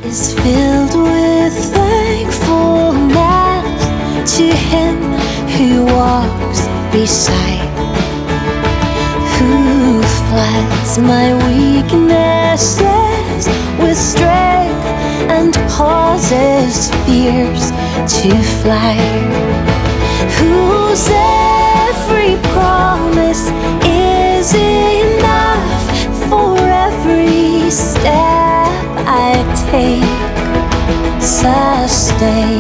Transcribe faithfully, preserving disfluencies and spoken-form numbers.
is filled with thankfulness to Him who walks beside, who floods my weaknesses with strength and causes fears to fly, whose every promise is enough for every step I take. Sustain